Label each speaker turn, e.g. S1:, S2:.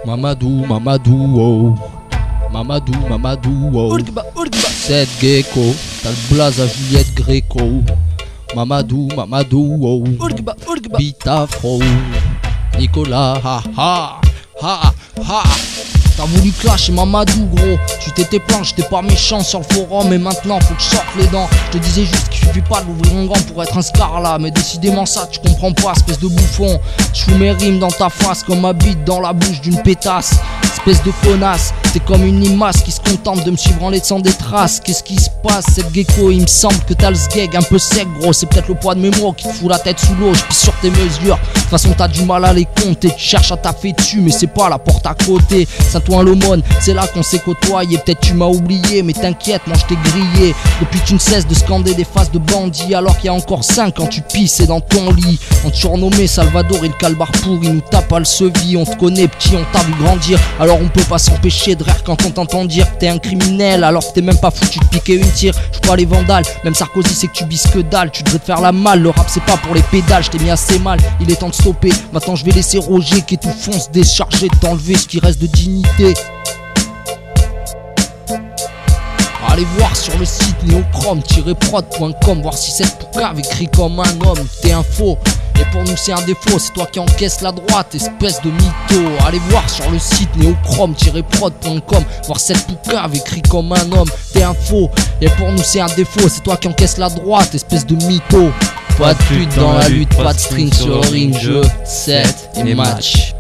S1: Mamadou, Mamadou, oh. Mamadou, Mamadou, oh. Cette gecko, t'as le blaze à Juliette Gréco. Mamadou, Mamadou, oh. Bitafro. Nicolas, ha ha, ha ha. T'as voulu clasher Mamadou, gros. Tu t'étais plaint, j'étais pas méchant sur le forum. Et maintenant faut que je sorte les dents. Je te disais juste qu'il suffit pas d'ouvrir un grand pour être un scarla. Mais décidément ça tu comprends pas, espèce de bouffon. Je fous mes rimes dans ta face comme ma bite dans la bouche d'une pétasse. Espèce de connasse, t'es comme une limace qui se contente de me suivre en laissant des traces. Qu'est-ce qui se passe, cette gecko? Il me semble que t'as le sgeg un peu sec, gros. C'est peut-être le poids de mes mots qui te fout la tête sous l'eau. Je pisse sur tes mesures. De toute façon t'as du mal à les compter. Tu cherches à taffer dessus mais c'est pas la porte à côté. Saint-Ouen l'aumône, c'est là qu'on s'est côtoyé. Peut-être tu m'as oublié mais t'inquiète, moi je t'ai grillé. Depuis tu ne cesses de scander des faces de bandits. Alors qu'il y a encore 5 quand tu pissais dans ton lit. On te surnommait Salvador et le calbar pourri nous tape à le sevi. On te connaît petit, on t'a vu grandir. Alors on peut pas s'empêcher de rire quand on t'entend dire que t'es un criminel. Alors que t'es même pas foutu de piquer une tire. Je pas les vandales, même Sarkozy sait que tu bises que dalle. Tu devrais te faire la malle, le rap c'est pas pour les pédales. Je t'ai mis assez mal, il est temps de stopper. Maintenant je vais laisser Roger qui est tout fonce décharger, t'enlever ce qui reste de dignité. Allez voir sur le site neochrome-prod.com, voir si cette poucave écrit comme un homme. T'es un faux, et pour nous c'est un défaut. C'est toi qui encaisse la droite, espèce de mytho. Allez voir sur le site neochrome-prod.com, voir cette poucave écrit comme un homme. T'es un faux, et pour nous c'est un défaut. C'est toi qui encaisse la droite, espèce de mytho. Pas de pute dans la lutte, pas de string sur le ring, jeu, set et match.